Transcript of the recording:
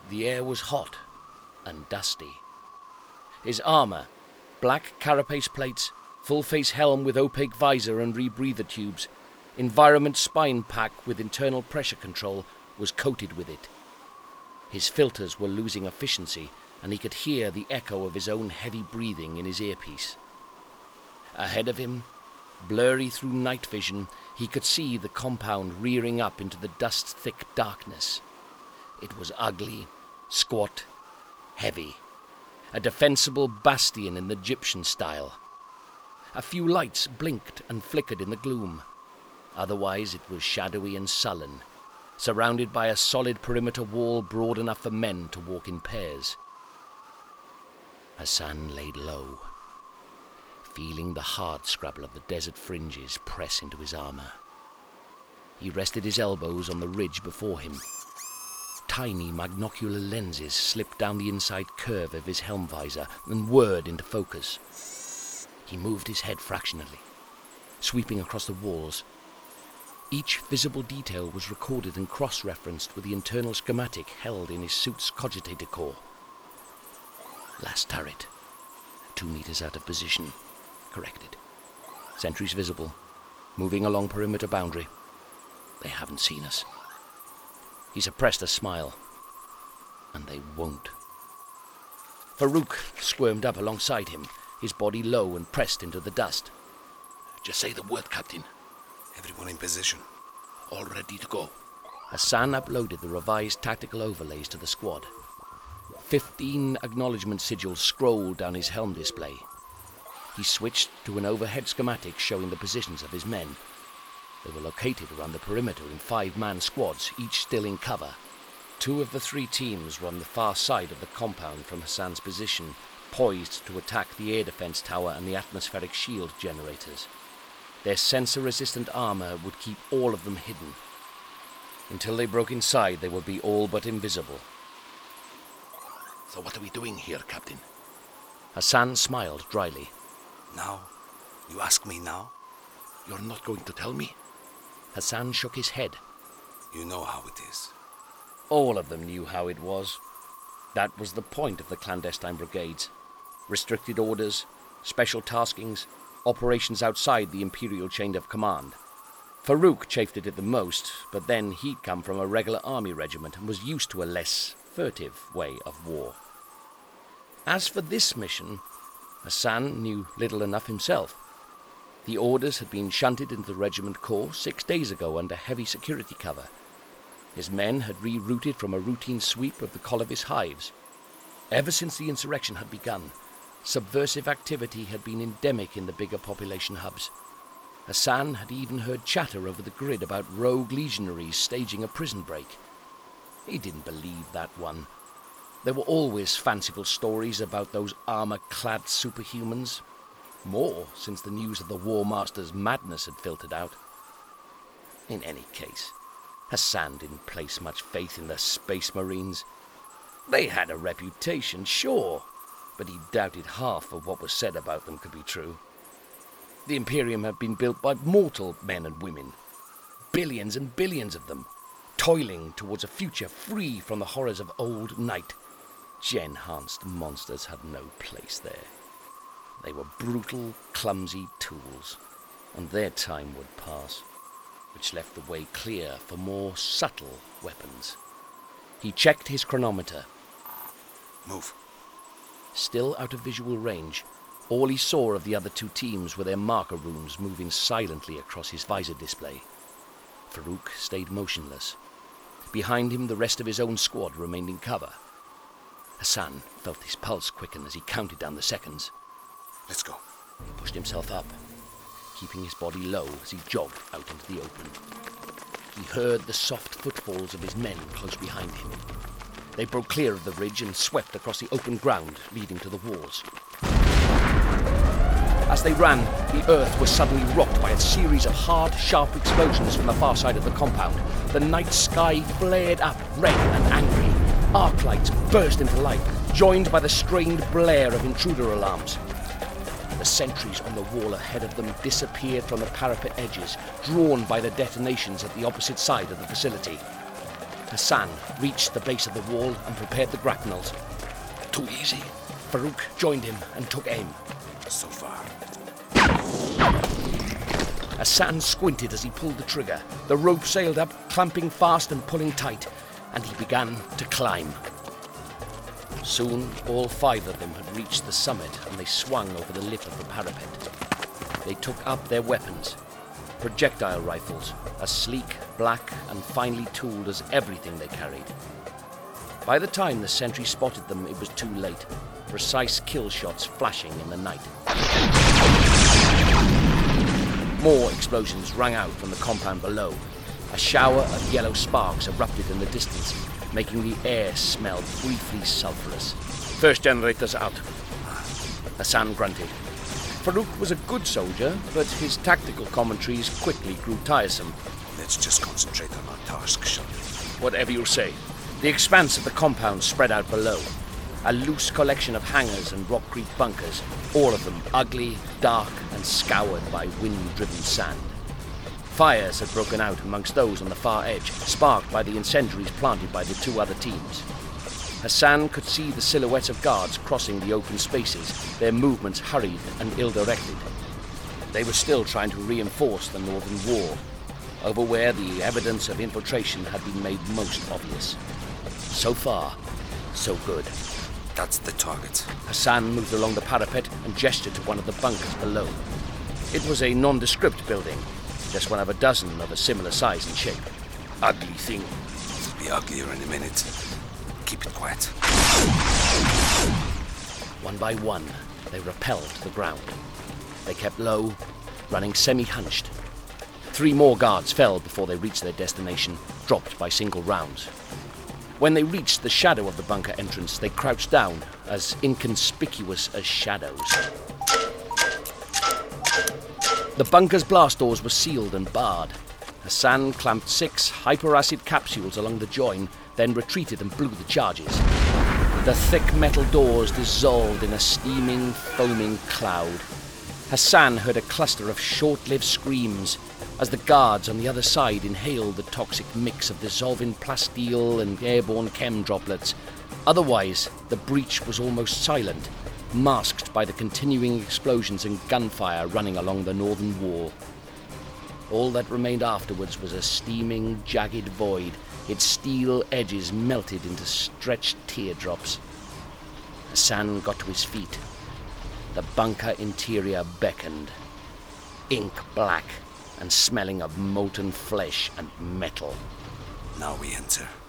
The air was hot and dusty. His armour, black carapace plates, full-face helm with opaque visor and rebreather tubes, environment spine pack with internal pressure control, was coated with it. His filters were losing efficiency, and he could hear the echo of his own heavy breathing in his earpiece. Ahead of him, blurry through night vision, he could see the compound rearing up into the dust-thick darkness. It was ugly, squat, heavy, a defensible bastion in the Egyptian style. A few lights blinked and flickered in the gloom. Otherwise it was shadowy and sullen, surrounded by a solid perimeter wall broad enough for men to walk in pairs. Hassan laid low, feeling the hard scrabble of the desert fringes press into his armour. He rested his elbows on the ridge before him. Tiny magnocular lenses slipped down the inside curve of his helm visor and whirred into focus. He moved his head fractionally, sweeping across the walls. Each visible detail was recorded and cross-referenced with the internal schematic held in his suit's cogitator core. Last turret, 2 meters out of position. Corrected. Sentries visible, moving along perimeter boundary. They haven't seen us. He suppressed a smile. And they won't. Farouk squirmed up alongside him, his body low and pressed into the dust. Just say the word, Captain. Everyone in position. All ready to go. Hassan uploaded the revised tactical overlays to the squad. 15 acknowledgement sigils scrolled down his helm display. He switched to an overhead schematic showing the positions of his men. They were located around the perimeter in 5-man squads, each still in cover. 2 of the 3 teams were on the far side of the compound from Hassan's position, poised to attack the air defense tower and the atmospheric shield generators. Their sensor-resistant armor would keep all of them hidden. Until they broke inside, they would be all but invisible. So what are we doing here, Captain? Hassan smiled dryly. Now? You ask me now? You're not going to tell me? Hassan shook his head. You know how it is. All of them knew how it was. That was the point of the clandestine brigades. Restricted orders, special taskings, operations outside the imperial chain of command. Farouk chafed at it the most, but then he'd come from a regular army regiment and was used to a less furtive way of war. As for this mission, Hassan knew little enough himself. The orders had been shunted into the regiment corps 6 days ago under heavy security cover. His men had rerouted from a routine sweep of the Colovis hives. Ever since the insurrection had begun, subversive activity had been endemic in the bigger population hubs. Hassan had even heard chatter over the grid about rogue legionaries staging a prison break. He didn't believe that one. There were always fanciful stories about those armor-clad superhumans. More since the news of the War Master's madness had filtered out. In any case, Hassan didn't place much faith in the Space Marines. They had a reputation, sure, but he doubted half of what was said about them could be true. The Imperium had been built by mortal men and women, billions and billions of them, toiling towards a future free from the horrors of old night. Gen-enhanced monsters had no place there. They were brutal, clumsy tools, and their time would pass, which left the way clear for more subtle weapons. He checked his chronometer. Move. Still out of visual range, all he saw of the other 2 teams were their marker runes moving silently across his visor display. Farouk stayed motionless. Behind him, the rest of his own squad remained in cover. Hassan felt his pulse quicken as he counted down the seconds. Let's go. He pushed himself up, keeping his body low as he jogged out into the open. He heard the soft footfalls of his men close behind him. They broke clear of the ridge and swept across the open ground leading to the walls. As they ran, the earth was suddenly rocked by a series of hard, sharp explosions from the far side of the compound. The night sky flared up, red and angry. Arc lights burst into life, joined by the strained blare of intruder alarms. The sentries on the wall ahead of them disappeared from the parapet edges, drawn by the detonations at the opposite side of the facility. Hassan reached the base of the wall and prepared the grapnels. Too easy? Farouk joined him and took aim. So far. Hassan squinted as he pulled the trigger. The rope sailed up, clamping fast and pulling tight, and he began to climb. Soon, all 5 of them had reached the summit, and they swung over the lip of the parapet. They took up their weapons. Projectile rifles, as sleek, black, and finely tooled as everything they carried. By the time the sentry spotted them, it was too late. Precise kill shots flashing in the night. More explosions rang out from the compound below. A shower of yellow sparks erupted in the distance, making the air smell briefly sulphurous. First generators out. Hassan grunted. Farouk was a good soldier, but his tactical commentaries quickly grew tiresome. Let's just concentrate on our task, shall we? Whatever you say. The expanse of the compound spread out below. A loose collection of hangars and rock-creek bunkers, all of them ugly, dark, and scoured by wind-driven sand. Fires had broken out amongst those on the far edge, sparked by the incendiaries planted by the 2 other teams. Hassan could see the silhouettes of guards crossing the open spaces, their movements hurried and ill-directed. They were still trying to reinforce the northern wall, over where the evidence of infiltration had been made most obvious. So far, so good. That's the target. Hassan moved along the parapet and gestured to one of the bunkers below. It was a nondescript building, just one of a dozen of a similar size and shape. Ugly thing. It'll be uglier in a minute. Keep it quiet. One by one, they rappelled to the ground. They kept low, running semi-hunched. 3 more guards fell before they reached their destination, dropped by single rounds. When they reached the shadow of the bunker entrance, they crouched down, as inconspicuous as shadows. The bunker's blast doors were sealed and barred. Hassan clamped 6 hyperacid capsules along the join, then retreated and blew the charges. The thick metal doors dissolved in a steaming, foaming cloud. Hassan heard a cluster of short-lived screams as the guards on the other side inhaled the toxic mix of dissolving plasteel and airborne chem droplets. Otherwise, the breach was almost silent, masked by the continuing explosions and gunfire running along the northern wall. All that remained afterwards was a steaming, jagged void, its steel edges melted into stretched teardrops. Hassan got to his feet. The bunker interior beckoned, ink black and smelling of molten flesh and metal. Now we enter.